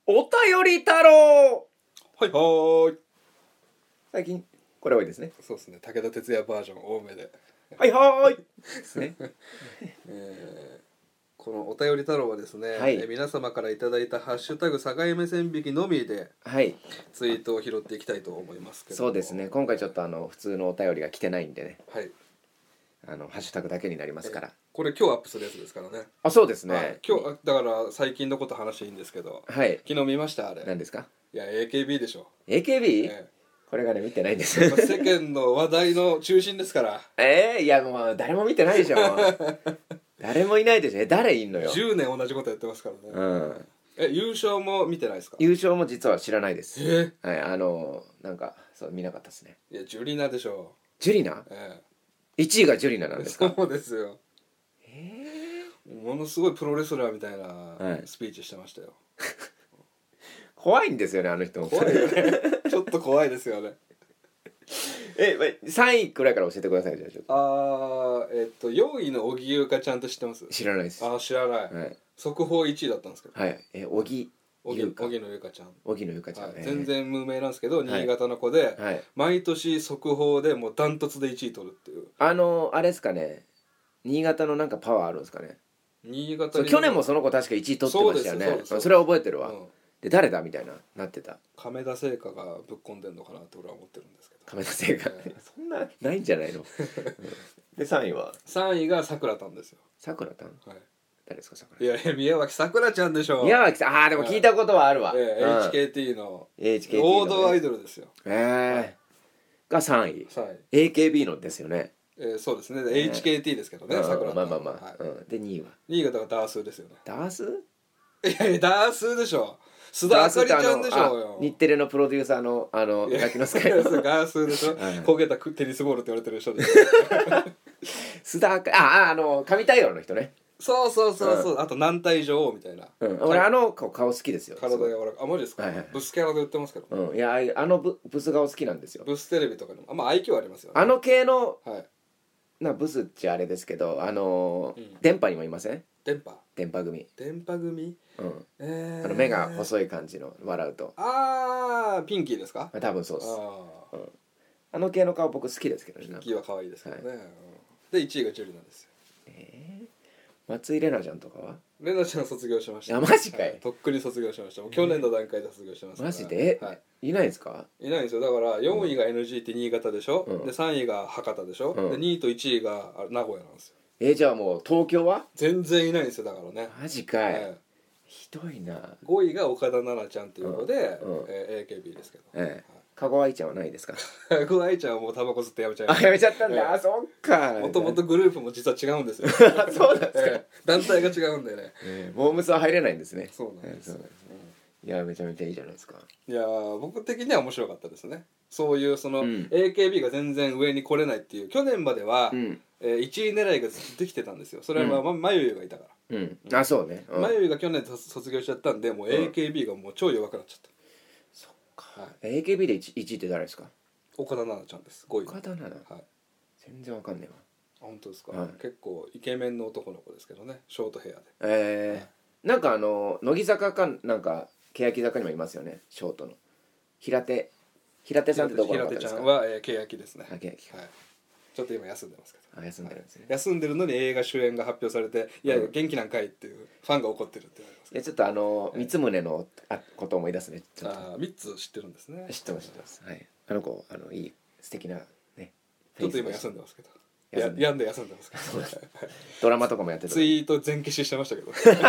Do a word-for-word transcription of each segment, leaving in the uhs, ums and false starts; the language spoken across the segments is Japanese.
お便り太郎。 はいはーい。 最近これ多いですね。 そうですね。武田鉄矢バージョン多めで。 はいはーいですね。 えーこのお便り太郎はですね、 はいえー皆様からいただいたハッシュタグ境目線引きのみではいツイートを拾っていきたいと思いますけども。 そうですね。今回ちょっとあの普通のお便りが来てないんでね、 はい。 あのハッシュタグだけになりますから。 これ今日アップするやつですからね。 あ、そうですね。 はい、今日だから最近のこと話していいんですけど、 はい。 昨日見ましたあれ。 何ですか？ いや エーケービー でしょ。 エーケービー？ えこれがね見てないんです。 え世間の話題の中心ですから。 えー、いやもう誰も見てないでしょ。誰もいないでしょ。え、誰いんのよ。 じゅうねん同じことやってますからね。 うん。 え、優勝も見てないですか？ 優勝も実は知らないです。 えはい、あのなんかそう見なかったですね。 いやジュリナでしょ。 ジュリナ？ えいちいがジュリナなんえですか？ そうですよ。 えー、 ものすごいプロレスラーみたいなはいスピーチしてましたよ。 怖いんですよねあの人。 怖いよね。ちょっと怖いですよね。 え、さんいくらいから教えてください。じゃあちょっと。 あーえっとよんいの荻生香ちゃんと知ってます？ 知らないです。 あー知らない、 はい速報いちいだったんですけど、 はい。え、小木荻優香。 荻野由香ちゃん、 荻野由香ちゃん、 はいえー全然無名なんですけど、新潟の子で、 はい。 毎年速報でもうダントツでいちい取るっていう。 あのあれですかね。新潟のなんかパワーあるんですかね。 新潟にそう去年もその子確かいちい取ってましたよね。 そうですそうですそれは覚えてるわ。 うんで誰だみたいななってた。 亀田製菓がぶっ込んでんのかなって俺は思ってるんですけど、 亀田製菓、 えそんなないんじゃないの。うんでさんいはさんいがさくらたんですよ。 さくらたん。 はい誰ですかさくいやいや宮脇さくらちゃんでしょ。 ら。宮脇さん。ああでも聞いたことはあるわ。 ええうんエイチケーティー のエイチケーティー のね王道アイドルですよ。 えーがさんい。 さんい、 エーケービー のですよね。 えー、そうですね、エイチケーティー ですけどね、 うんさくらたん。 まあまあまあ、 はい、 うん、でにいは新潟がダースーですよね。 ダース。 いやいやダースーでしょ。須田あかりちゃんでしょうよ。 日テレのプロデューサーのあのガキの使いのガースーでしょ、 はい焦げたテニスボールって言われてる人です須田あかあああの神対応の人ね。 そうそうそうそう、あと軟体女王みたいな、 うん、俺あの顔顔好きですよ。 体柔らかあマジですか、 はいはいブスキャラで売ってますけど、 うん、いやあのブブス顔好きなんですよ。 ブステレビとかでもあまあ愛嬌ありますよね。 あの系のはいなブスっちゃあれですけど、あのーうん電波にもいません？ 電波電波組。 電波組、 うんえー、 あの目が細い感じの笑うと。 あーピンキーですか？ まあ多分そうです。 あーあの系の顔僕好きですけどね。 ピンキーは可愛いですけどね、うんでいちいがジュリなんですよ。 えー松井玲奈ちゃんとかは？ レナちゃん卒業しました。 いやマジかいはとっくに卒業しました。もう去年の段階で卒業してますから。 マジで？ はいいないですか？ いないんですよ。だからよんいが エヌジー って新潟でしょ、 うんでさんいが博多でしょ、 うんでにいといちいがあ名古屋なんですよ。 えーじゃあもう東京は？ 全然いないんですよだからね。 マジかい、 えひどいな。 えごいが岡田奈々ちゃんっていう子で、 うんうんえー エーケービー ですけど、 ええ加護愛ちゃんはないですか？ ご愛ちゃんはもうタバコ吸ってやめちゃいまあしやめちゃったんだ、 ええあそっか。 た。もともとグループも実は違うんですよ。 そうなんですか、 ええ団体が違うんでね。 ええモームスは入れないんですね。 そうなんですよええそういやめちゃめちゃいいじゃないですか。 いやー僕的には面白かったですね。そういうその、 うんエーケービー が全然上に来れないっていう去年までは、 うんえー、いちい狙いがずっとできてたんですよ。それは、まあまゆゆがいたからうんあそうね、うんまゆゆが去年卒卒業しちゃったんでもう エーケービー がもう超弱くなっちゃった、 そっか、 はい、 エーケービー で いち, いちいって誰ですか？ 岡田奈々ちゃんですごい。 岡田奈々、 はい、 全然わかんねえわ。 本当ですか、 はい結構イケメンの男の子ですけどねショートヘアで。 えーなんかあの乃木坂かなんか欅坂にもいますよねショートの平手平手さんってどこの平方ですか？ 手ちゃんは、えー、欅ですね。 あ欅か、 はい、ちょっと今休んでますけどあ休んでるんですね、 休んでるのに映画主演が発表されていやいやうん元気なんかいっていうファンが怒ってるって言われますけいやちょっとあの三宗のあことを思い出すねちょど、 っとああみっつ知ってるんですね。 知ってます知ってますはいあの子あのいい素敵なねちょっと今フェイス休んでますけど休んでや病んで休んでますけどドラマとかもやってたツイート全消ししてましたけど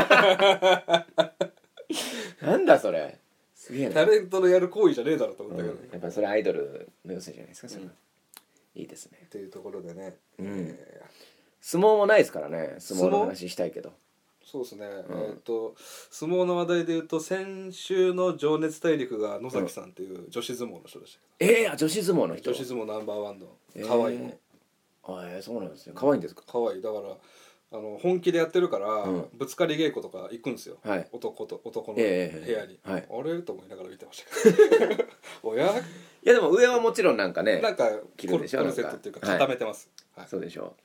なんだそれすげえなタレントのやる行為じゃねえだろと思ったけど、 うん、やっぱそれアイドルの良さじゃないですかそれは、いいですね。 っていうところでね、 うんえー相撲もないですからね。相撲の話したいけどそうですね、 んえっ、と相撲の話題でいうと先週の情熱大陸が野崎さんっていう女子相撲の人でしたけええー、女子相撲のど、 人女子相撲ナンバーワンのえー可愛いの、 あえー、そうなんですよ可愛いんですか？ 可愛いだからあの本気でやってるから、 うんぶつかり稽古とか行くんですよ、 はい男と男の部ええ屋に、 はいあれと思いながら見てましたけどおやいやでも上はもちろんなんかねなんか着るでしょコルセットっていうかなんか固めてます、はいそうでしょ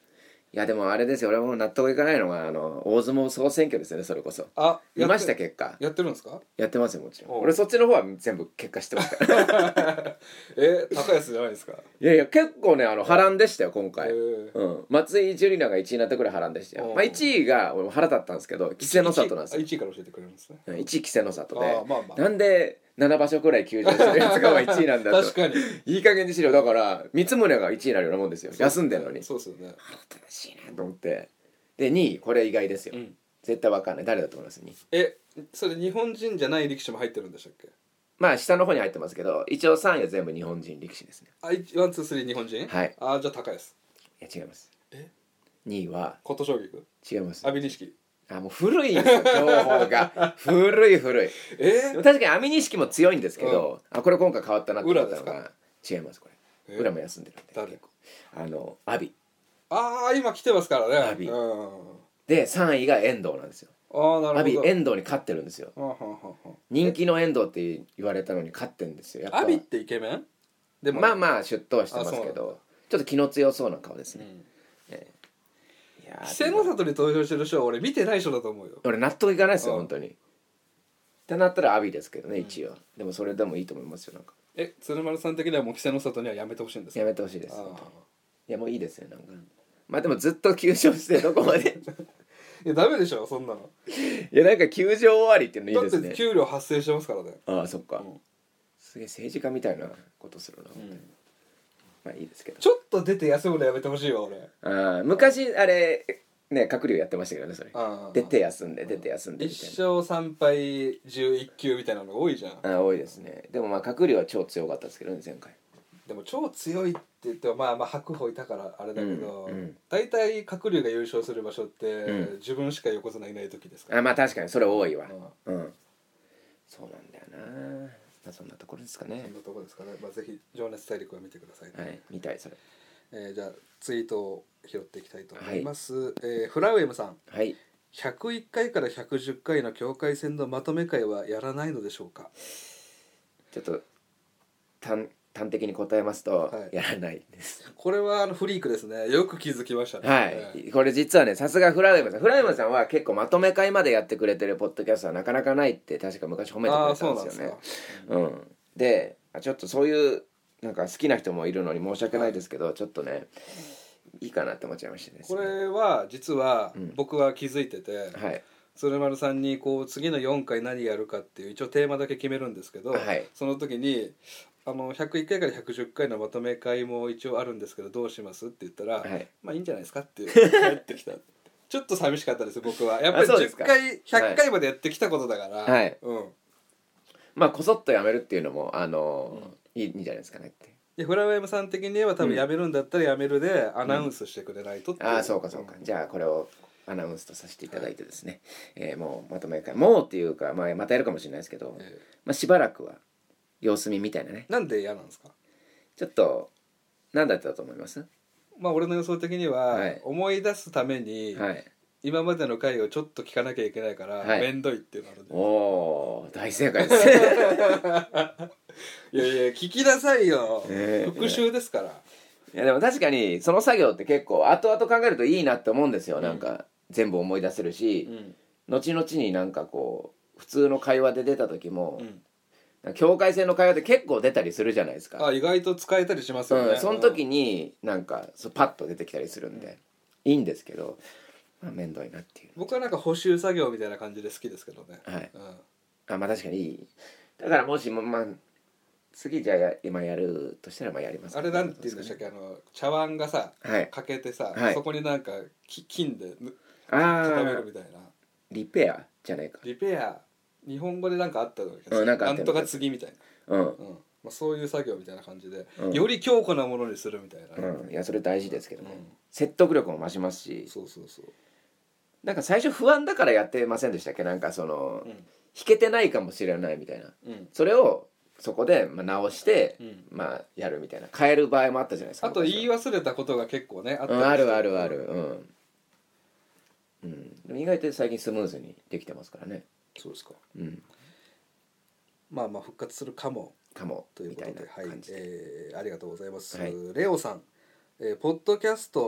いやでもあれですよ、俺も納得いかないのがあの大相撲総選挙ですよね。それこそあ見ました結果。 やってるんですか？ やってますよもちろん。 おう俺そっちの方は全部結果知ってますからえ高安じゃないですか？ いやいや結構ねあの波乱でしたよ今回、 えーうん、松井樹里奈がいちいになったくらい波乱でしたよ。 おうまあ、いちいが俺も腹立ったんですけど稀勢の里なんですよ。 いちいから教えてくれるんですね。 いちい稀勢の里で、 あーまあまあなんでなな場所くらい休場してるやつがいちいなんだと確かにいい加減にしろ。だから三宗がいちいになるようなもんですよ。休んでるのに。 そうですよね。 正しいなと思って。でにいこれ意外ですよ、 うん絶対わかんない。誰だと思います？にいえそれ日本人じゃない力士も入ってるんでしたっけ？ まあ下の方に入ってますけど一応さんいは全部日本人力士ですね。 あいワンツースリー日本人？ はい。 あじゃあ高安。 いや違います。 えにいは琴奨菊？ 違います。 阿炎錦？ あもう古いんですよ情報が古い古い。 えでも確かに阿炎錦も強いんですけど、あこれ今回変わったなって思ったのが違います。これえ裏も休んでるんで誰結構あの阿炎ああ今来てますからね。 阿炎うんでさんいが遠藤なんですよ。 ああな阿るほど。 炎遠藤に勝ってるんですよ。 はんはんはんはん人気の遠藤って言われたのに勝ってるんですよやっぱ。 阿炎ってイケメン？でもまあまあシュッとはしてますけあそうなんだどちょっと気の強そうな顔ですね、 うんいやー稀勢の里に投票してる人は俺見てない人だと思うよ。 俺納得いかないですようん本当に。ってなったら阿炎ですけどね一応、でもそれでもいいと思いますよ。なんかえ鶴丸さん的にはもう稀勢の里にはやめてほしいんですか？ やめてほしいですあ本当に。いやもういいですよなんか、まあでもずっと休場してどこまでーいやダメでしょそんなの。 いやなんか休場終わりっていうのいいだですね。 って給料発生してますからね。 ああそっか、 うんすげえ政治家みたいなことするな、 うんまあいいですけど。 ちょっと出て休むのやめてほしいわ俺。 ああ昔あれね鶴竜やってましたけどねそれ。 あー出て休んで出て休んでみたいな。 一勝三敗十一球みたいなのが多いじゃん。 ああ多いですね。でもまあ鶴竜は超強かったですけどね前回。 でも超強いって言ってもまあまあ白鵬いたからあれだけど、 うんうん大体鶴竜が優勝する場所って、 うん自分しか横綱いない時ですから。 あまあ確かにそれ多いわ。 うんうんそうなんだよな。まあそんなところですかねそん。なとこですかね。まあぜひ情熱大陸は見てくださいね。 はい見たいそれ。 えーじゃあツイートを拾っていきたいと思います。えーフラウエムさん。 はいひゃくいっかいからひゃくじゅっかいの境界線のまとめ会はやらないのでしょうか？ ちょっと端端的に答えますと、 はいやらないですこれはあのフリークですね。よく気づきましたね。 はいこれ実はねさすがフラウエムさんフラウエムさんは結構まとめ会までやってくれてるポッドキャストはなかなかないって確か昔褒めてくああれそうなんですかたんですよね。うんであちょっとそういうなんか好きな人もいるのに申し訳ないですけど、ちょっとねいいかなって思っちゃいましたね。 これは実はうん僕は気づいてて、 はい鶴丸さんにこう次のよんかい何やるかっていう一応テーマだけ決めるんですけど、 はいその時にあのひゃくいっかいからひゃくじゅっかいのまとめ会も一応あるんですけどどうしますって言ったら、 はいまあいいんじゃないですかって帰ってきたちょっと寂しかったです僕はやっぱり10 あそうですか回ひゃっかいまでやってきたことだから、 はいうん、 まあこそっとやめるっていうのもあのーいいいいんじゃないですかねって。 でフラウェムさん的には多分うんやめるんだったらやめるでアナウンスしてくれないとっていう、 ああそうかそうか、じゃあこれをアナウンスとさせていただいてですね、えーもうまとめ会もうっていうか、まあ、またやるかもしれないですけど、 えまあ、しばらくは様子見みたいなね。 ーなんで嫌なんですか？ ちょっと何だったと思います？ まあ俺の予想的には、 はい思い出すために、 はい今までの回をちょっと聞かなきゃいけないから、 はいめんどいっていうのあるんでおお大正解ですねいやいや聞きなさいよ、 えー復習ですから、 いやでも確かにその作業って結構後々考えるといいなって思うんですよ、 うんなんか全部思い出せるし、 うん後々になんかこう普通の会話で出た時も、 うん境界線の会話で結構出たりするじゃないですか。 あ意外と使えたりしますよね、 うん、その時になんかそうパッと出てきたりするんで、いいんですけど、まあ、面倒いなっていう。 僕はなんか補修作業みたいな感じで好きですけどね、 はいうんあまあ確かにいい。だからもしもまあ次じゃあや今やるとしたらまあやりますあれなんて言うんでしたっけ、あの茶碗がさ、 はいかけてさ、 はいそこになんかき金でぬあ固めるあみたいなリペアじゃないか。 リペア日本語でなんかあったのうんなんかあったよなんとか次みたいな、 うんうんまあ、そういう作業みたいな感じで、 うんより強固なものにするみたいな、 うんいやそれ大事ですけどね、 うん説得力も増しますし、 そうそうそう、 なんか最初不安だからやってませんでしたっけ、なんかその、 うん弾けてないかもしれないみたいな、 うんそれをそこでまあ直して、 うんまあやるみたいな変える場合もあったじゃないですか。 あと言い昔は忘れたことが結構ねあったうん、 りしてあるあるあるうん、うん、でも意外と最近スムーズにできてますからね。 そうですか、 うんまあまあ復活するかもかもということでみたいなはい感じで、 えーありがとうございます、 はいレオさん、えーポッドキャスト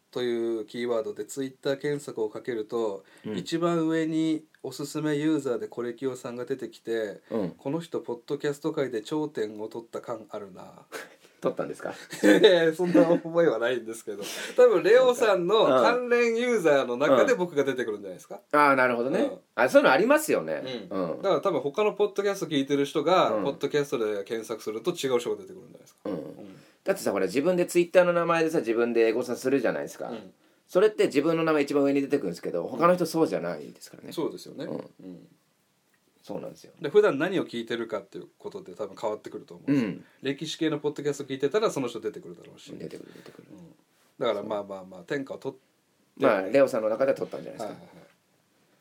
というキーワードでツイッター検索をかけると、 うん、 一番上におすすめユーザーでコレキオさんが出てきて、 うん、 この人ポッドキャスト界で頂点を取った感あるな撮ったんですか？ そんな覚えはないんですけど、多分レオさんの関連ユーザーの中で僕が出てくるんじゃないですか。 ああ、なるほどね、うん、あ、そういうのありますよね、 うんうん、だから多分他のポッドキャスト聞いてる人が、 うん、 ポッドキャストで検索すると違う人が出てくるんじゃないですか、 うんうん、 うん、 だってさ、これ自分でツイッターの名前でさ自分でエゴサするじゃないですか、うん、それって自分の名前一番上に出てくるんですけど、他の人そうじゃないですからね。 そうですよね、うんうん、 そうなんですよ。 で普段何を聞いてるかっていうことで多分変わってくると思うし、うん、歴史系のポッドキャスト聞いてたらその人出てくるだろうし、 出てくる出てくる、うん、 だからまあまあまあ天下を取って、 まあレオさんの中では取ったんじゃないですか、はいはいはい、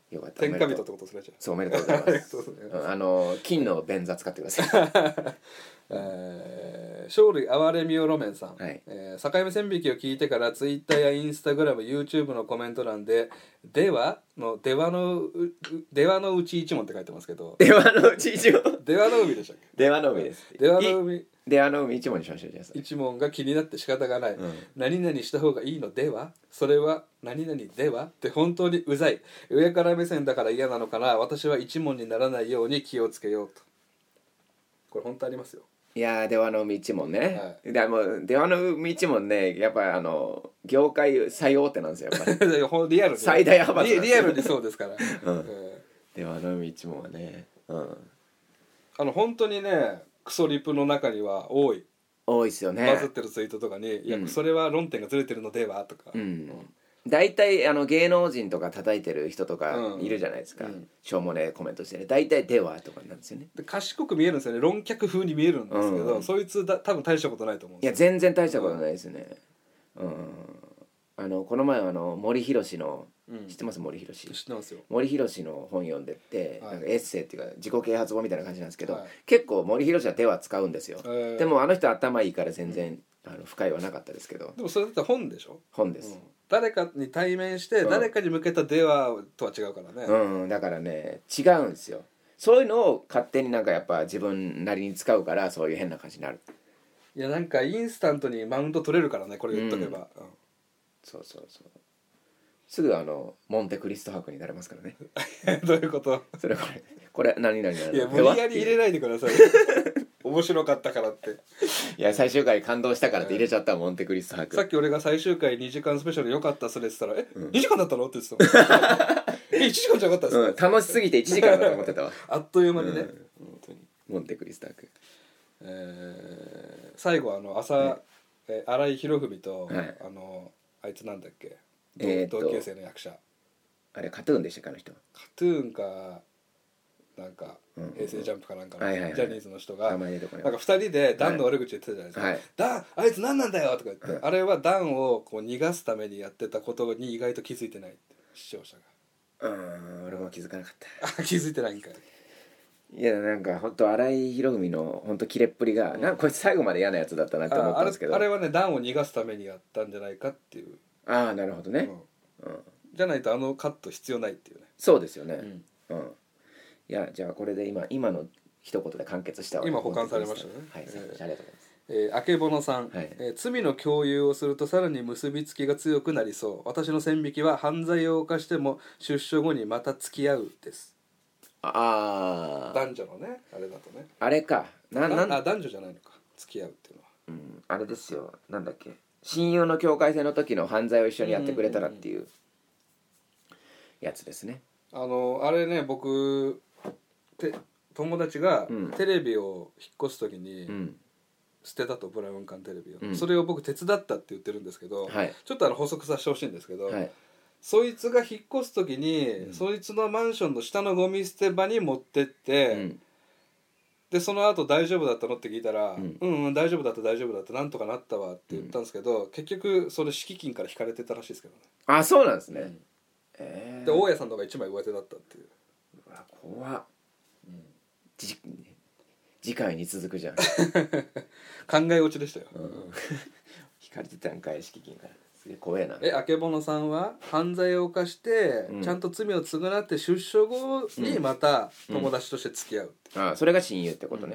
よかった。 天下人ってことするじゃん。 そう、おめでとうございますうん、あの金の便座使ってくださいえー、勝利哀れみよ路面さん、はい、えー、境目線引きを聞いてからツイッターやインスタグラム YouTube のコメント欄でではのではのではのうち一問って書いてますけど、 ではのうち一問ではの海でしたっけ？ ではの海です。 ではの海ではの海一問にしましょう。じゃあ一問が気になって仕方がない、うん、何々した方がいいのでは、それは何々ではって本当にうざい、上から目線だから嫌なのかな、私は一問にならないように気をつけようと。これ本当ありますよ。 いやー、出羽の海一門ね、はい、でも出羽の海一門ね、やっぱりあの業界最大手なんですよ、やっぱりリアルに最大派閥リ、リアルにそうですから、 うん、出羽の海一門はね、うん、 あの本当にねクソリプの中には多い多いですよね。 バズってるツイートとかに、うん、いやそれは論点がずれてるのではとか、 うん、大体あの芸能人とか叩いてる人とかいるじゃないですか、うん、しょうもねえコメントしてね、大体ではとかなんですよね。 で賢く見えるんですよね、論客風に見えるんですけど、うん、そいつだ多分大したことないと思うんですよ。 いや全然大したことないですね、うん、うん、あのこの前あの森博の、うん、知ってます？森博知ってますよ。 森博の本読んでって、はい、なんかエッセイっていうか自己啓発本みたいな感じなんですけど、はい、結構森博はでは使うんですよ、えー、でもあの人頭いいから全然、うん、あの不快はなかったですけど。 でもそれだって本でしょ？ 本です、うん、 誰かに対面して誰かに向けたではとは違うからね、 うんうん、だからね違うんですよ。そういうのを勝手になんかやっぱ自分なりに使うから、そういう変な感じになる。 いやなんかインスタントにマウント取れるからね、これ言っとけば、うんうん、 そうそうそう、すぐあのモンテクリスト博になれますからねどういうこと？ それこれこれ何々なの？ いや無理やり入れないでください面白かったからって。 いや最終回感動したからって入れちゃった、モンテクリスト博。 さっき俺が最終回にじかんスペシャル良かったっすねって言ったら、え、うん、にじかんだったのって言ってたえいちじかんじゃなかったですか、 うん、楽しすぎていちじかんだと思ってたわあっという間にね、うん、 本当にモンテクリスト博、 えー、最後あの朝、ねえー、新井博文と、はい、あのあいつなんだっけ、えー、同級生の役者、 あれカトゥーンでしたか、あの人。 カトゥーンかなんか、うんうんうん、平成ジャンプかなんかの、はいはいはい、ジャニーズの人がなんかふたりでダンの悪口言ってたじゃないですか、はい、ダンあいつ何なんだよとか言って、はい、あれはダンをこう逃がすためにやってたことに意外と気づいてないって視聴者が。うん、俺も気づかなかった気づいてないんかい。 いやなんか本当新井博文の本当キレっぷりが、うん、なんかこいつ最後まで嫌なやつだったなって思ったんですけど、 あ れ, あれはねダンを逃がすためにやったんじゃないかっていう。 ああなるほどね、 うんうん、じゃないとあのカット必要ないっていうね。 そうですよね、うん、うん、いやじゃあこれで今今の一言で完結したわ。 今保管されましたね。 はい、えー、ありがとうございます。 えー、あけぼのさん、はい、えー、罪の共有をするとさらに結びつきが強くなりそう。私の線引きは犯罪を犯しても出所後にまた付き合うです。 ああ男女のねあれだとね。 あれかななんあ男女じゃないのか付き合うっていうのは、 うん、あれですよ、なんだっけ、親友の境界線の時の犯罪を一緒にやってくれたらっていうやつですね。 あのあれね僕て友達がテレビを引っ越す時に、うん、捨てたと、ブラウン管テレビを、うん、それを僕手伝ったって言ってるんですけど、はい、ちょっとあの補足させてほしいんですけど、はい、そいつが引っ越す時に、うん、そいつのマンションの下のゴミ捨て場に持ってって、うん、でその後大丈夫だったのって聞いたら、うん、うんうん大丈夫だった大丈夫だったなんとかなったわって言ったんですけど、うん、結局それ敷金から引かれてたらしいですけどね。 あ、そうなんですね、うん、 えー、で大家さんの方が一枚上手だったっていう。 うわ怖っ、うん、じ次回に続くじゃん考え落ちでしたよ、うん、 引かれてたんかい敷金から。すげえ怖えな。 えあけぼのさんは犯罪を犯して、うん、ちゃんと罪を償って出所後にまた友達として付き合うって、 うん、ああそれが親友ってことね、うん、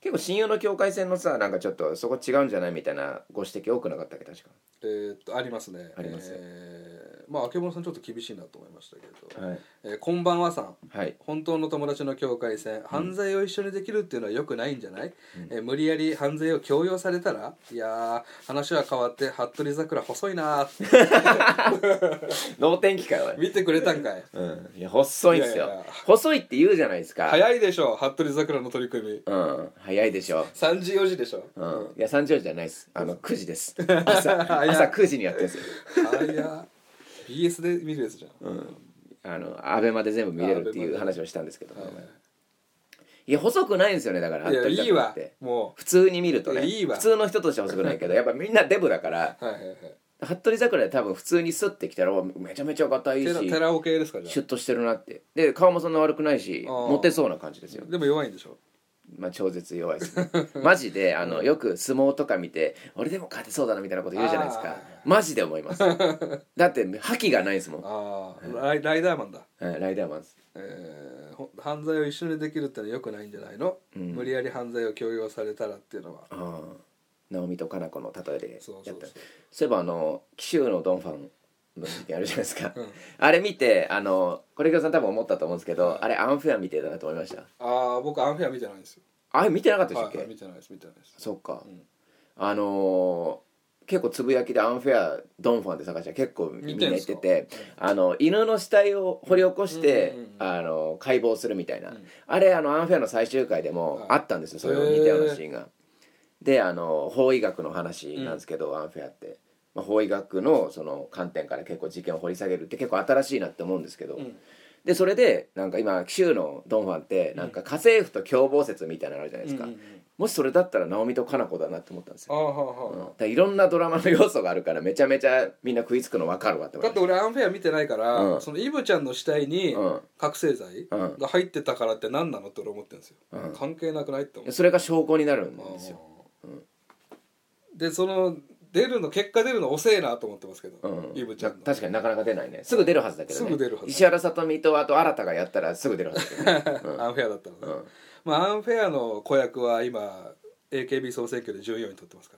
結構親友の境界線のさなんかちょっとそこ違うんじゃないみたいなご指摘多くなかったっけ確か。 えー、っとありますね。 あります、 えー、まああけぼのさんちょっと厳しいなと思いましたけど、 はいえー、こんばんはさん、 はい、 本当の友達の境界線、犯罪を一緒にできるっていうのは良くないんじゃない、うんえー、無理やり犯罪を強要されたら、いやー話は変わって服部桜細いなー能天気かよ見てくれたんかい、 うん、いや細いんですよ。いやいや細いって言うじゃないですか。 早いでしょ服部桜の取り組み。 うん早いでしょ。 さんじよじでしょ。 うん、いやさんじよじじゃないです。あのくじです。朝朝くじにやってるんですよ。 早っ ビーエス で見るやつじゃん。うん、 あのアベマで全部見れるっていう話をしたんですけど、はい、いや細くないんですよね。だからいやいいわもう普通に見るとねいいわ普通の人としては細くないけどやっぱみんなデブだからはいはい、はい、服部桜で多分普通にスッてきたらめちゃめちゃ硬いしテラオ系ですかじゃあシュッとしてるなってで顔もそんな悪くないしモテそうな感じですよ。 でも弱いんでしょ。 まあ超絶弱いですねマジであの、うん、よく相撲とか見て俺でも勝てそうだなみたいなこと言うじゃないですか。マジで思いますだって覇気がないですもん。 あ、うん、ライライダーマンだ、 はい、ライダーマンです、 えー、犯罪を一緒にできるってのは良くないんじゃないの、うん、無理やり犯罪を強要されたらっていうのは。あ直美とかな子の例えでやったそうそうそうそういえばあの紀州のドンファンの時あるじゃないですか、うん、あれ見てあのこれさん多分思ったと思うんですけど、はい、あれアンフェア見てたなと思いました。 ああ僕アンフェア見てないんですよ。 あれ見てなかったでしたっけ。 はい、見てないです見てないです。 そっか、うん、あのー、結構つぶやきでアンフェアドンファンって探したら結構みんな言ってて、あの犬の死体を掘り起こして、うんうんうん、あの解剖するみたいな、うん、あれあのアンフェアの最終回でもあったんですよ、はい、それを似たようなシーンが。であの法医学の話なんですけど、うん、アンフェアって、まあ、法医学 の, その観点から結構事件を掘り下げるって結構新しいなって思うんですけど、うん、でそれでなんか今紀州のドンファンってなんか家政婦と共謀説みたいなのあるじゃないですか、うんうんうん、もしそれだったら直美とかな子だなって思ったんですよ。あ、はあはあ、うん、だからいろんなドラマの要素があるからめちゃめちゃみんな食いつくの分かるわって思いました。 だって俺アンフェア見てないから、うん、そのイブちゃんの死体に覚醒剤が入ってたからって何なのって俺思ってるんですよ、うん、関係なくないって思う。 それが証拠になるんですよ、うん、 でその出るの結果出るの遅えなと思ってますけど、うん、イブちゃんの確かになかなか出ないね。すぐ出るはずだけどね。 すぐ出るはず。 石原さとみとあと新がやったらすぐ出るはずだけど、ねうん、 アンフェアだったのね、うんまあ、アンフェアの子役は今 エーケービー 総選挙でじゅうよんい取ってますから。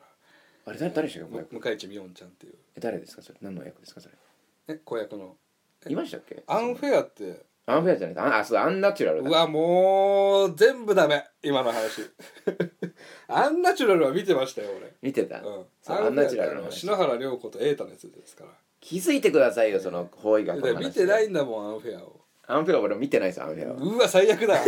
あれ誰誰でしたっけ。 向井地美音ちゃんっていう。 え誰ですかそれ。何の役ですかそれ。 え子役のいましたっけ。 アンフェアってアンフェアじゃないああそうアンナチュラルだ。 うわもう全部ダメ今の話アンナチュラルは見てましたよ俺。 見てた、 うん、アンナチュラルの篠原涼子と瑛太のやつですから。 気づいてくださいよその法医学の話。 見てないんだもんアンフェアを。 アンフェア俺見てないですアンフェアは。 うわ最悪だ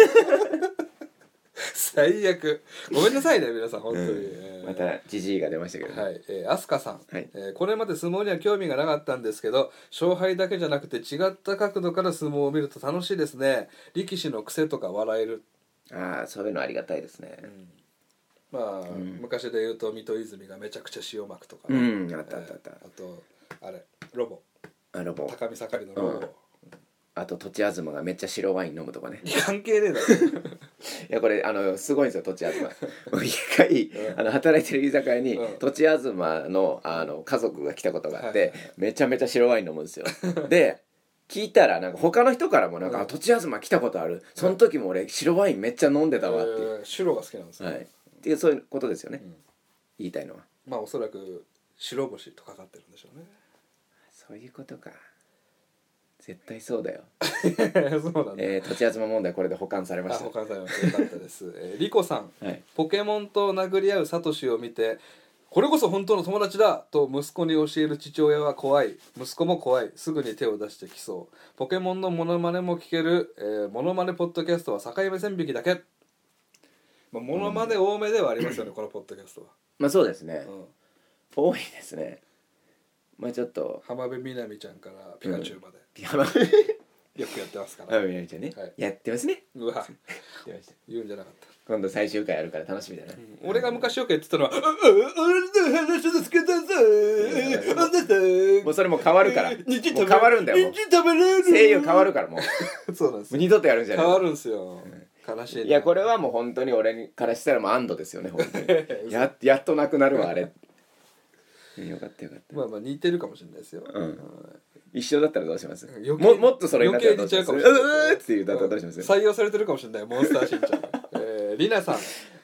最悪ごめんなさいね皆さん本当に、うんえー、またジジイが出ましたけど、ね、 はい、えー、アスカさん、はいえー、これまで相撲には興味がなかったんですけど勝敗だけじゃなくて違った角度から相撲を見ると楽しいですね。力士の癖とか笑える。 ああそういうのありがたいですね、 うん、まあ、うん、昔で言うと水戸泉がめちゃくちゃ塩まくとか、 ね、うんあったあったあった、 えー、あとあれロボあロボ高見盛のロボ、うんあと栃東がめっちゃ白ワイン飲むとかね。 関係ねえだろいやこれあのすごいんですよ栃東一回、うん、あの働いてる居酒屋に、うん、栃東 の, あの家族が来たことがあって、はいはいはい、めちゃめちゃ白ワイン飲むんですよで聞いたらなんか他の人からもなんか、うん、栃東来たことあるその時も俺白ワインめっちゃ飲んでたわっていう、 えー、白が好きなんですね、 はい、っていうそういうことですよね、うん、言いたいのは。 まあおそらく白星とかかってるんでしょうね。 そういうことか。絶対そうだよそうなんだ、 えー、栃東問題これで保管されました。 保管されましたよかったです、えー、リコさん、はい、ポケモンと殴り合うサトシを見てこれこそ本当の友達だと息子に教える父親は怖い。息子も怖い。すぐに手を出してきそう。ポケモンのモノマネも聞ける、えー、モノマネポッドキャストは境目線引きだけ、まあ、モノマネ多めではありますよね、うん、このポッドキャストは。 まあそうですね、うん、多いですね。まあちょっと浜辺美波ちゃんからピカチュウまで、 うん、浜辺よくやってますから。 浜辺美波ちゃんね、はい、やってますね。 うわ言うんじゃなかった。 今度最終回あるから楽しみだな、うん、 俺が昔よくやってたのは「ああ俺の話ですけどさあなた」 もうそれも変わるからもう変わるんだよ。もう声優変わるからもうそうなんです。二度とやるんじゃない。 変わるんですよ、うん、悲しいな。 いやこれはもう本当に俺からしたらもう安堵ですよね本当にや, やっとなくなるわあれよかったよかった。 まあまあ似てるかもしれないですよ、うん、 一緒だったらどうします。も, もっとそれになったらどうします。うーっていうだったらどうします。 採用されてるかもしれないモンスターしんちゃん、えー、リナさん、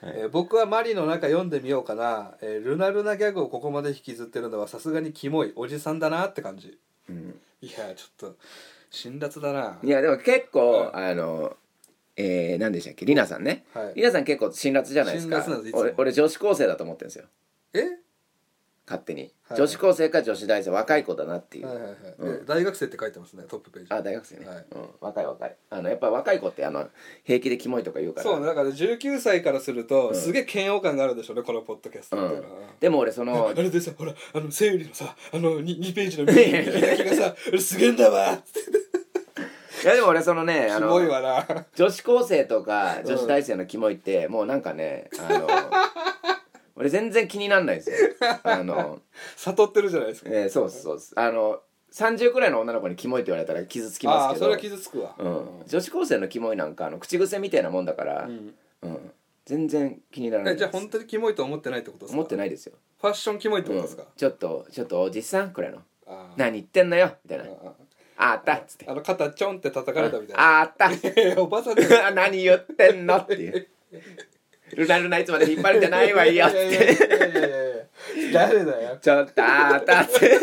えー、僕はマリの中読んでみようかな、えー、ルナルナギャグをここまで引きずってるのはさすがにキモいおじさんだなって感じ、うん、いやちょっと辛辣だな。 いやでも結構、はい、あのえー、何でしたっけリナさんね、はい、リナさん結構辛辣じゃないですか。辛辣なんです。俺、俺女子高生だと思ってるんですよ。え勝手に、はい、女子高生か女子大生若い子だなっていう、はいはいはい、 うん、大学生って書いてますねトップページ。 あ大学生ね、はい、うん、若い若いあのやっぱ若い子ってあの平気でキモいとか言うから。 そうねだからじゅうきゅうさいからすると、うん、すげえ嫌悪感があるでしょうねこのポッドキャストっていうのは、うん、 でも俺そのあれでさほらあの生理のさあの 2, にページの見開きがさすげえんだわっていやでも俺そのねあのキモいわな女子高生とか女子大生のキモいって、うん、もうなんかねあの俺全然気になんないですよ。あの悟ってるじゃないですか。 えー、そうですそうです。あのさんじゅうくらいの女の子にキモいって言われたら傷つきますけど。 ああそれは傷つくわ、 うん、女子高生のキモいなんかあの口癖みたいなもんだから、うんうん、全然気にならないです。 えじゃあ本当にキモいと思ってないってことですか。 思ってないですよ。 ファッションキモいってことですか、うん、 ちょっとちょっとおじさんくらいの何言ってんのよみたいな あ, あったっつってあの肩ちょんって叩かれたみたいなあ, あったおばさん何言ってんのっていうルナルナいつまで引っ張るんじゃないわいいよっていやいやいやいやいや誰だよちょっとあったって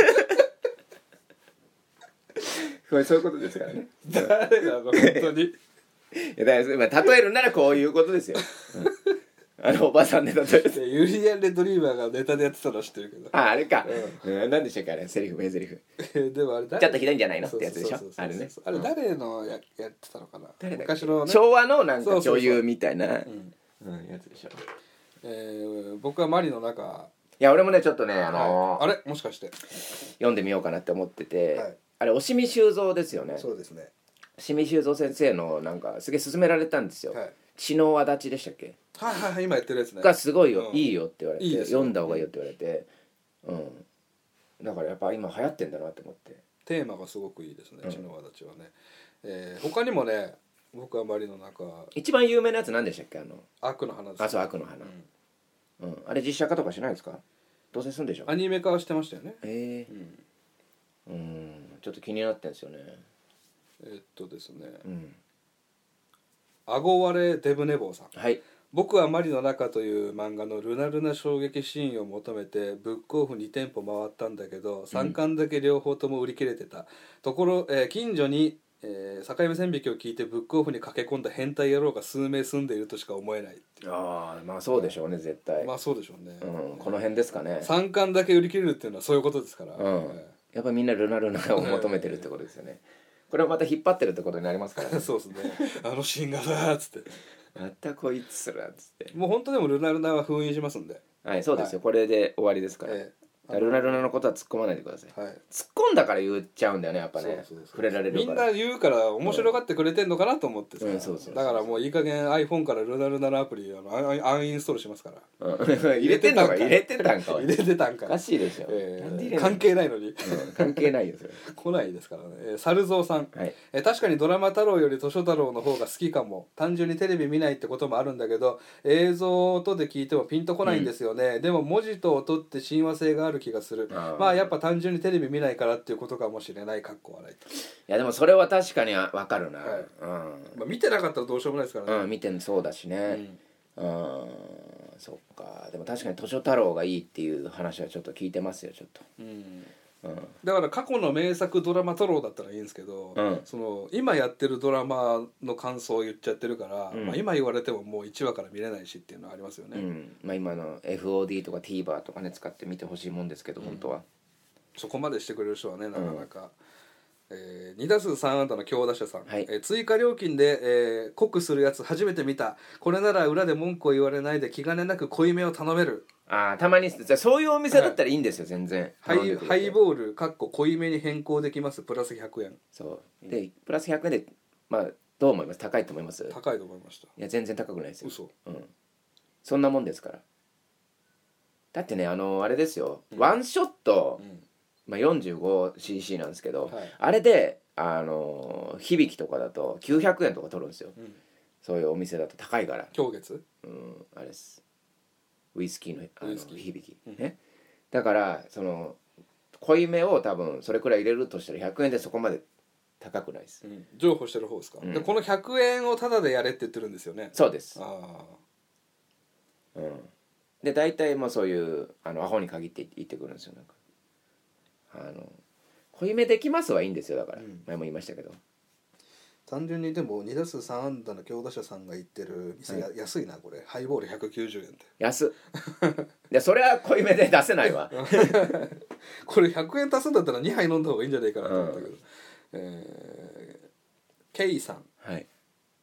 これそういうことですからね。 誰なの本当にいやだから例えるならこういうことですよ、うん、あのおばさんで例えるユリアン・レトリーバーがネタでやってたの知ってるけどああれか、うんうん、何でしたっけあれセリフ名セリフでもあれちょっとひどいんじゃないのってやつでしょあれねあれ誰の や, やってたのかな誰だっけ昔の、ね、昭和のなんか女優みたいなうんうん、やつでしょ。 えー、僕はマリの中いや俺もねちょっとねあのーはい、あれもしかして読んでみようかなって思ってて、はい、あれ押見修造ですよね。 そうですね押見修造先生のなんかすげえ勧められたんですよ、はい、知能足立でしたっけはいはいはい今やってるやつねがすごいよ、うん、いいよって言われていいです読んだ方がいいよって言われてうんだからやっぱ今流行ってんだなって思ってテーマがすごくいいですね、うん、知能足立はね、えー、他にもね僕はマリの中一番有名なやつ何でしたっけあの悪の花です、ね、 あそう悪の花、うんうん、あれ実写化とかしないですか。どうせするんでしょ。 アニメ化はしてましたよね。 ええー、うん、うんちょっと気になってんですよね。 えー、っとですね、 うん、 アゴワレ・デブネボーさん、 はい、 僕はマリの中という漫画のルナルナ衝撃シーンを求めてブックオフに店舗回ったんだけどさんかんだけ両方とも売り切れてた、うん、ところ、えー、近所にえー、境目線引きを聞いてブックオフに駆け込んだ変態野郎が数名住んでいるとしか思えない。 ああまあそうでしょうね絶対。 まあそうでしょうね、 うん、この辺ですかね。 さんかんだけ売り切れるっていうのはそういうことですから、 うん、やっぱみんなルナルナを求めてるってことですよね。これはまた引っ張ってるってことになりますからねそうですねあのシーンがさーっつってまたこいつすらっつってもう本当でもルナルナは封印しますんではいそうですよ、はい、これで終わりですから、えールナルナのことは突っ込まないでください、はい、突っ込んだから言っちゃうんだよねやっぱね。そうそうそう触れられるからみんな言うから面白がってくれてんのかなと思ってさ、うん、そうそうそうだからもういい加減 iPhone からルナルナのアプリあのアンインストールしますから、 うん、入れてんのか入れてたんか入れてたんかおかしいでしょ、 えー、関係ないのに、うん、 関係ないよそれ来ないですからね、えー、猿蔵さん、はいえー、確かにドラマ太郎より図書太郎の方が好きかも。単純にテレビ見ないってこともあるんだけど映像音で聞いてもピンとこないんですよね、うん、でも文字と音って親和性がある気がする。まあやっぱ単純にテレビ見ないからっていうことかもしれないかっこ笑いと。いやでもそれは確かに分かるな、はいうんまあ、見てなかったらどうしようもないですからね、 うん、見てんそうだしねうん、うんそっか。でも確かに図書太郎がいいっていう話はちょっと聞いてますよちょっと、うんうん、だから過去の名作ドラマ太郎だったらいいんですけど、うん、その今やってるドラマの感想を言っちゃってるから、うんまあ、今言われてももういちわから見れないしっていうのはありますよね、 うんまあ、今の エフオーディー とか TVer とかね使って見てほしいもんですけど、うん、本当はそこまでしてくれる人はねなかなか、うんえー、に打数さん安打の強打者さん、はいえー、追加料金で、えー、濃くするやつ初めて見た。これなら裏で文句を言われないで気兼ねなく濃いめを頼める。 あたまにそういうお店だったらいいんですよ、はい、全然ハイ、ハイボールかっこ濃いめに変更できますプラスひゃくえん。 そうでプラスひゃくえんでまあどう思います。高いと思います。 高いと思いました。 いや全然高くないですよ。 嘘、 うん、そんなもんですから。だってねあのあれですよ、うん、ワンショット、うんまあ、よんじゅうごシーシー なんですけど、はい、あれであの響きとかだときゅうひゃくえんとか取るんですよ、うん、そういうお店だと高いから。 狂月うんあれですウイスキーの、あの響き、うんね、だからその濃いめを多分それくらい入れるとしたらひゃくえんでそこまで高くないです、うん、 譲歩してる方ですか、うん、でこのひゃくえんをタダでやれって言ってるんですよね。 そうです。 あうん、で大体もうそういうあのアホに限って言ってくるんですよ。なんかあの濃いめできますはいいんですよ。だから、うん、前も言いましたけど、 単純にでもに打数さん安打の強打者さんが言ってる店、はい、安いなこれ。ハイボールひゃくきゅうじゅうえんって安っいやそれは濃いめで出せないわこれひゃくえん足すんだったらにはい飲んだ方がいいんじゃないかなと思ったけど、うん、えー、ケイさん、 はい、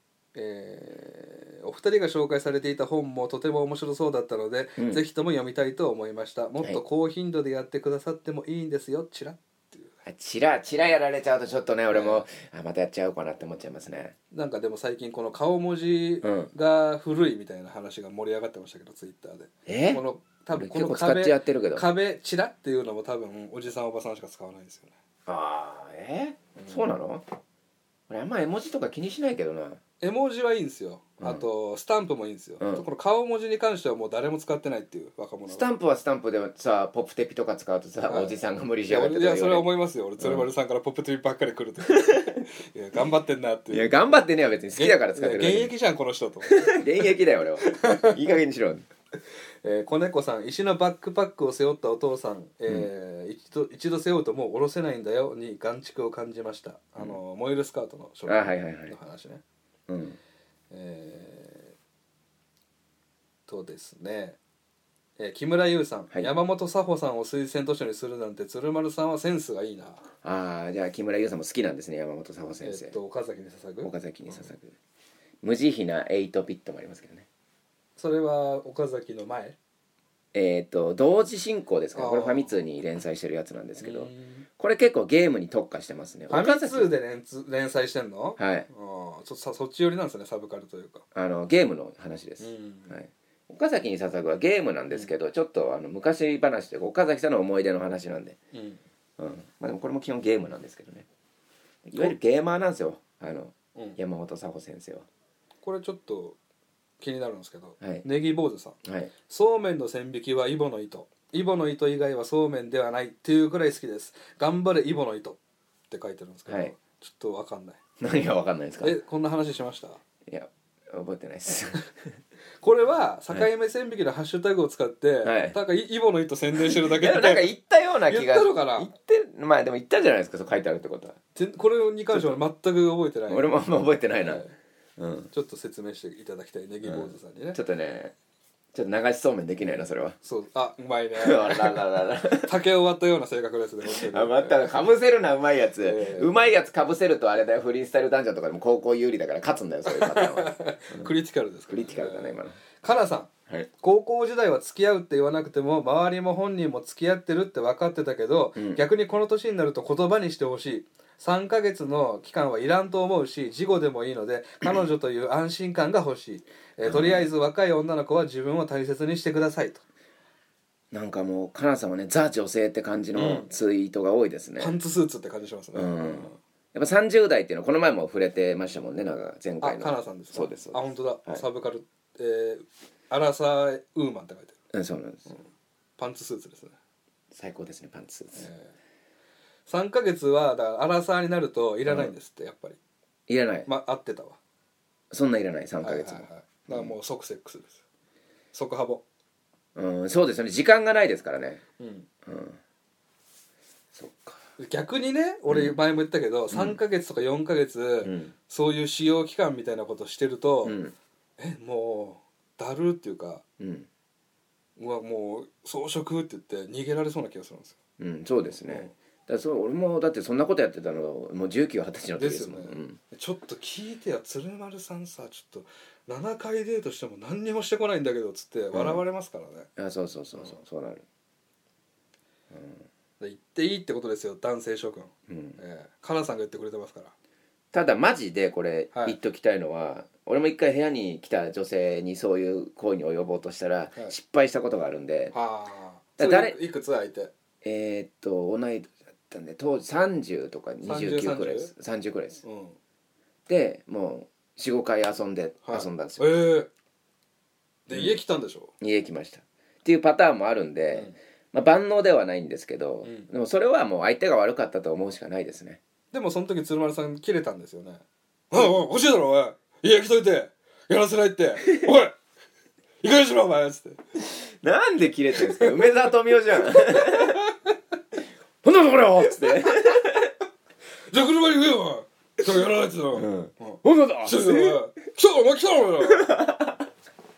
えー、お二人が紹介されていた本もとても面白そうだったので、うん、ぜひとも読みたいと思いました。もっと高頻度でやってくださってもいいんですよ、チラッチラチラやられちゃうとちょっとね俺も、あまたやっちゃうかなって思っちゃいますね。 なんかでも最近この顔文字が古いみたいな話が盛り上がってましたけど、ツイッターで。 えこの多分この壁使ってるけど壁チラっていうのも多分おじさんおばさんしか使わないんですよね。 ああえー、そうなの？俺あんま絵文字とか気にしないけどな。 絵文字はいいんですよ。あとスタンプもいいんですよ、うん、この顔文字に関してはもう誰も使ってないっていう若者。 スタンプはスタンプでさポップテピとか使うとさ、はい、おじさんが無理しやがってとかいやそれは思いますよ。俺鶴丸さんからポップテピばっかり来るといや頑張ってんなっていう。 いや頑張ってねは別に好きだから使ってる。 現役じゃんこの人と現役だよ俺はいい加減にしろえー、子猫さん、石のバックパックを背負ったお父さん、えーうん、一度一度背負うともう下ろせないんだよに眼蓄を感じました、うん、あの燃えるスカートの初代の話ね。 うん、 えー、とですね、えー、木村優さん、はい、山本佐穂さんを推薦図書にするなんて鶴丸さんはセンスがいいな。 ああじゃあ木村優さんも好きなんですね山本佐穂先生。 えー、っと岡崎に捧ぐ岡崎に捧ぐ、うん、無慈悲なエイトビットもありますけどね。 それは岡崎の前？ えっと同時進行ですから、これファミ通に連載してるやつなんですけど、これ結構ゲームに特化してますね。 ファミ通で 連, 連載してんの？ はい。 あそ, そっち寄りなんですね、サブカルというか。 あのゲームの話です、はい、岡崎に捧ぐはゲームなんですけど、うん、ちょっとあの昔話で岡崎さんの思い出の話なんで、うんうんまあ、でもこれも基本ゲームなんですけどね。いわゆるゲーマーなんですよ、あの、うん、山本佐穂先生は。 これちょっと気になるんですけど、 はい、 ネギ坊主さん、 はい、 そうめんの線引きはイボの糸、イボの糸以外はそうめんではないっていうくらい好きです。頑張れイボの糸って書いてるんですけど、はい、ちょっと分かんない。 何が分かんないですか？ えこんな話しました？いや覚えてないですこれは境目線引きのハッシュタグを使って、はい、なんかイボの糸宣伝してるだけでなんか言ったような気が。 言ったのかな？ 言ってまあでも言ったじゃないですか、そう書いてあるってことは。 これに関しては全く覚えてない。 俺も覚えてないな、はいうん、ちょっと説明していただきたい、ネギ坊主さんにね、うん、 ちょっとねちょっと流しそうめんできないなそれは。 そうあうまいねあらららら竹終わったような性格ですねあまたかぶせるなうまいやつ、えー、うまいやつかぶせるとあれだよ、フリースタイルダンジョンとかでも高校有利だから勝つんだよそういうパターンは、 うん、クリティカルですか、 クリティカルだね今の。 かなさん、はい、高校時代は付き合うって言わなくても周りも本人も付き合ってるって分かってたけど、うん、逆にこの年になると言葉にしてほしい。さんかげつの期間はいらんと思うし、事後でもいいので彼女という安心感が欲しい、えー、とりあえず若い女の子は自分を大切にしてくださいと。 なんかもうかなさんはねザ女性って感じのツイートが多いですね、 うん、パンツスーツって感じしますね、うん、 やっぱさんじゅう代っていうのはこの前も触れてましたもんね、なんか前回の。 あかなさんですか？ そうですそうです。 あ本当だ、はい、サブカル、えー、アラサーウーマンって書いてある、うん、そうなんです、うん、 パンツスーツですね。 最高ですねパンツスーツ、えーさんかげつはだからアラサーになるといらないんですって、うん、やっぱりいらない。 まあ合ってたわ、 そんないらないさんかげつも、はいはいはい、 だからもう即セックスです、うん、即ハボ。 うんそうですよね、時間がないですからね、うん、うん、そっか。 逆にね俺前も言ったけど、うん、さんかげつとかよんかげつ、うん、そういう使用期間みたいなことしてると、うん、えもうだるっていうか、うん、うわもう装飾って言って逃げられそうな気がするんですよ。 うんそうですね、うんだそう俺もだってそんなことやってたのもうじゅうきゅう、はたちの時ですもんですよね、うん、ちょっと聞いてや鶴丸さんさちょっとななかいデートしても何にもしてこないんだけどっつって笑われますからね、 うん、あそうそうそうそう、うん、そうなる、 うん、言っていいってことですよ男性諸君、うんえー、カナさんが言ってくれてますから。 ただマジでこれ言っときたいのは、はい、俺も一回部屋に来た女性にそういう行為に及ぼうとしたら失敗したことがあるんで、 はい、は誰いくつ相手えー、っと同いたんで当時さんじゅうとかにじゅうきゅうくらいですさんじゅうくらいです、うん、でもう よん,ご 回遊んで、はい、遊んだんですよ、 えー、で、うん、家来たんでしょ。 家来ましたっていうパターンもあるんで、うんまあ、万能ではないんですけど、うん、でもそれはもう相手が悪かったと思うしかないですね。 でもその時鶴丸さん切れたんですよね。おいおい欲しいだろおい家来といてやらせないっておいいい加減にしろお前っつって。 なんでキレてるんですか、梅沢富美男じゃん。ほんだこれよっつって。 じゃあ車に行くよお前。そうやらないとな。うん。 ほんだだ。 来たお前。来たお前来たお前。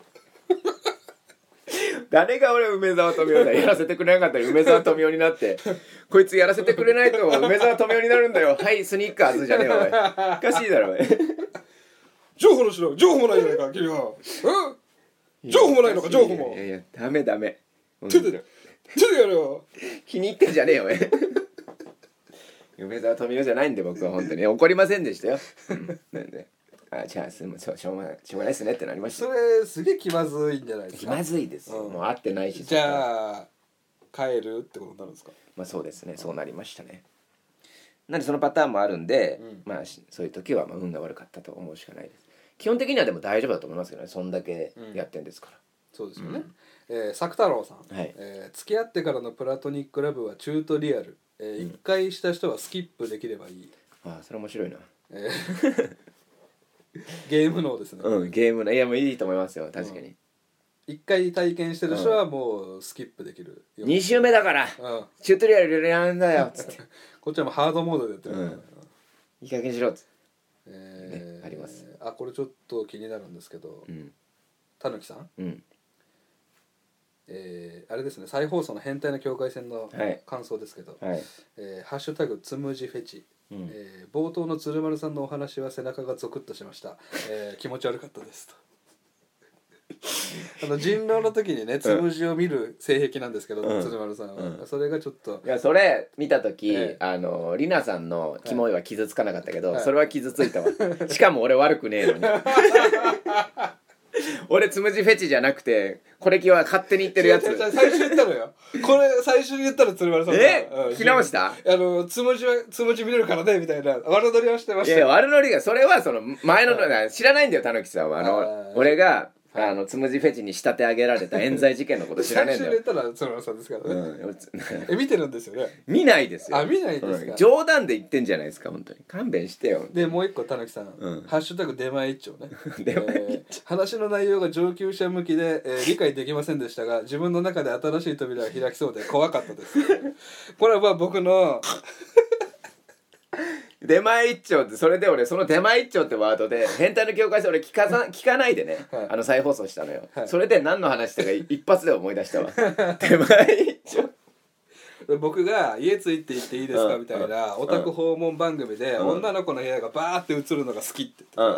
誰が俺梅沢富美男だ、やらせてくれなかったら梅沢富美男になってこいつやらせてくれないと梅沢富美男になるんだよ、はいスニッカーズじゃねえよおい、おかしいだろおい。 情報のしろ、情報もないじゃないか君は。うん、情報もないのか、情報も。 いやいやダメダメ、 手で手でやれよ。 気に入ってんじゃねえよおい。梅沢富美男じゃないんで僕は本当に怒りませんでしたよ。なんで、あ、じゃあすもしょうがないしょうがないっすねってなりました。 それすげえ気まずいんじゃないですか。 気まずいですよ、うん、もう会ってないし。 じゃあ帰るってことになるんですか。 まあそうですね、そうなりましたね。なんでそのパターンもあるんで、うん、まあそういう時はまあ運が悪かったと思うしかないです。基本的にはでも大丈夫だと思いますけどね、そんだけやってんですから、 うん、そうですよね。うん、えー、作太郎さん、はい、えー、付き合ってからのプラトニックラブはチュートリアル、えー、うん、いっかいした人はスキップできればいい。 ああそれ面白いな。えーゲーム脳ですね。 うん、ゲームのいやもういいと思いますよ、確かに。 一、うん、回体験してる人はもうスキップできる。 に週目だから、うん、チュートリアルやるんだよっつって。 こっちはもうハードモードでやってる、うん、 いい加減しろっつって、 えーね、あります。 あ、これちょっと気になるんですけど、たぬきさん、うん、えー、あれですね、再放送の変態の境界線の感想ですけど、はい、えー、ハッシュタグつむじフェチ、うん、えー、冒頭の鶴丸さんのお話は背中がゾクッとしました、えー、気持ち悪かったですと。あの人狼の時にね、つむじを見る性癖なんですけど、うん、鶴丸さんは、うん、それがちょっと、 いやそれ見た時、えー、あのリナさんのキモいは傷つかなかったけど、はい、それは傷ついたわ。しかも俺悪くねえのに。俺つむじフェチじゃなくてこれきは勝手に言ってるやつ。 最初言ったのよ。これ最初に言ったら鶴丸さんがえ聞き直した。 あのつむじはつむじ見れるからねみたいな悪ノリをしてました。 いや悪ノリがそれはその前の、はい、知らないんだよたぬきさんは。あの俺がはい、あのつむじフェチに仕立て上げられた冤罪事件のこと知らねえんだよ。 最初に言ったら鶴丸さんですからね、うん、え見てるんですよね。 見ないですよ。 あ見ないですか、うん、 冗談で言ってんじゃないですか本当に勘弁してよ。 でもう一個たぬきさん、うん、ハッシュタグ出前一丁ね。出前一丁、えー、話の内容が上級者向きで、えー、理解できませんでしたが自分の中で新しい扉が開きそうで怖かったです。これはまあ僕の出前一丁って、それで俺その出前一丁ってワードで変態の境界線俺聞かさ聞かないでね、はい、あの再放送したのよ、はい、それで何の話したか一発で思い出したわ。出前一丁。 僕が家ついて行っていいですかみたいなオタク訪問番組で女の子の部屋がバーって映るのが好きって言って、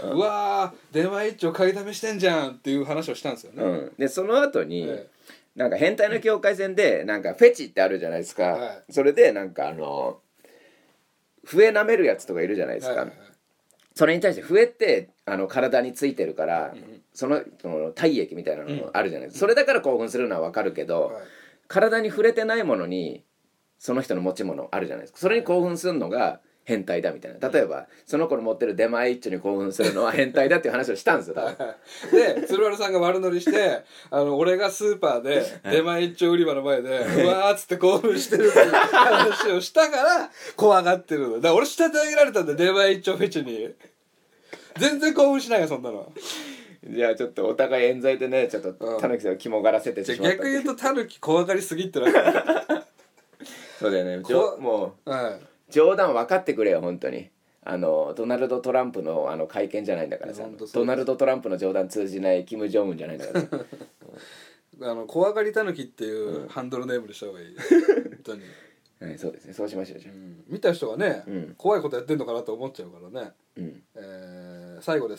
うわー出前一丁買いだめしてんじゃんっていう話をしたんですよね、うん、 でその後に、ええ、なんか変態の境界線でなんかフェチってあるじゃないですか、はい、それでなんかあの笛舐めるやつとかいるじゃないですか、はいはいはい、それに対して笛ってあの体についてるから、うん、その、その体液みたいなのあるじゃないですか、うん、それだから興奮するのは分かるけど、はい、体に触れてないものにその人の持ち物あるじゃないですか、それに興奮するのが変態だみたいな。例えばその子の持ってる出前一丁に興奮するのは変態だっていう話をしたんですよ。 で鶴丸さんが悪乗りしてあの俺がスーパーで出前一丁売り場の前でうわーっつって興奮してるっていう話をしたから怖がってるのだから俺仕立て上げられたんで出前一丁フェチに全然興奮しないよそんなの。 じゃあちょっとお互い冤罪でねちょっとたぬきさんを肝がらせてしまった。 逆言うとたぬき怖がりすぎってなそうだよね。もう、はい、冗談分かってくれよ本当に。あのドナルド・トランプのあの会見じゃないんだからさ、ドナルド・トランプの冗談通じないキム・ジョンウンじゃないんだからさ。 あの怖がりたぬきっていうハンドルネームにした方がいい、本当に。はい、 そうですね、そうしましょうじゃあ、うん、 見た人がね、うん、怖いことやってんのかなと思っちゃうからね、うんえー、最後です。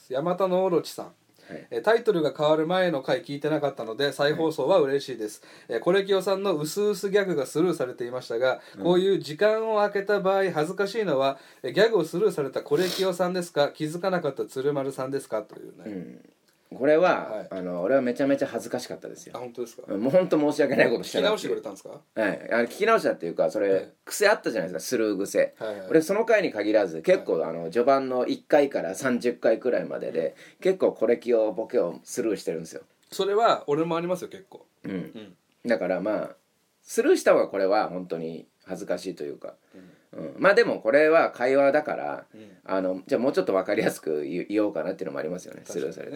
ヤマタノオロチさん、はい、タイトルが変わる前の回聞いてなかったので再放送は嬉しいです、はい、コレキオさんのうすうすギャグがスルーされていましたが、うん、こういう時間を空けた場合恥ずかしいのはギャグをスルーされたコレキオさんですか、気づかなかった鶴丸さんですかというね、うんこれは、はい、あの俺はめちゃめちゃ恥ずかしかったですよ。 あ、本当ですか。 もう本当申し訳ないことしたな。 聞き直してくれたんですか。 はい、あの聞き直したっていうかそれ、はい、癖あったじゃないですか、スルー癖、はいはい、俺その回に限らず結構、はい、あの序盤のいっかいからさんじゅっかいくらいまでで結構コレキオボケをスルーしてるんですよ。 それは俺もありますよ結構、 うんうん、だからまあスルーした方がこれは本当に恥ずかしいというか、うんうん、まあでもこれは会話だから、うん、あのじゃあもうちょっと分かりやすく言おうかなっていうのもありますよね、スルーされて。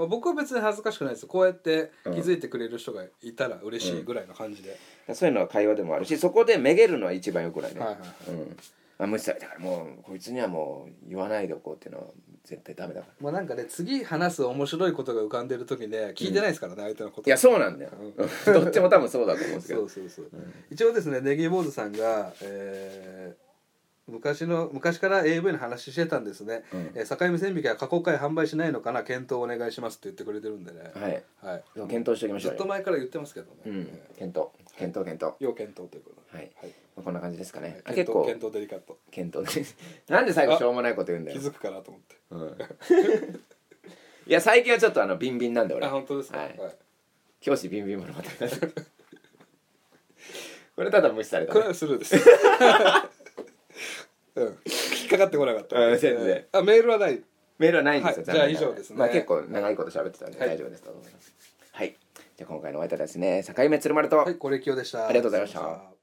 まあ、僕は別に恥ずかしくないです。こうやって気づいてくれる人がいたら嬉しいぐらいの感じで、 うん、そういうのは会話でもあるし、そこでめげるのは一番よくないね、 はいはいはい、 うんまあ、無視されたからもうこいつにはもう言わないでおこうっていうのは絶対ダメだから。 まあなんかね、次話す面白いことが浮かんでる時ね聞いてないですからね、うん、相手のこと。 いやそうなんだよ、うん、どっちも多分そうだと思うんですけどそうそうそう、うん、一応ですねネギ坊主さんが、えー昔の昔から エーブイ の話してたんですね、うんえー、境目線引きは過去回販売しないのかな、検討お願いしますって言ってくれてるんでね、 はい、はい、検討しておきましょう。 ずっと前から言ってますけどね、 うん、検討検討検討要検討ということで、 はい、はい、こんな感じですかね、 はい、結構検討デリカット検討なんで最後しょうもないこと言うんだよ。 気づくかなと思って、うん、 いや最近はちょっとあのビンビンなんで俺。 あ本当ですか、 はいはい、教師ビンビン物語これただ無視された、ね、 これはスルーですうん、引っかかってこなかった、 うん、全然。 あメールはない。 メールはないんですよ、 はい、じゃあ以上ですね、 まあ、結構長いこと喋ってたんで大丈夫ですと思います。はい、はい、じゃあ今回のお相手はですね、境目鶴丸と、 はい、これきよでした。 ありがとうございました。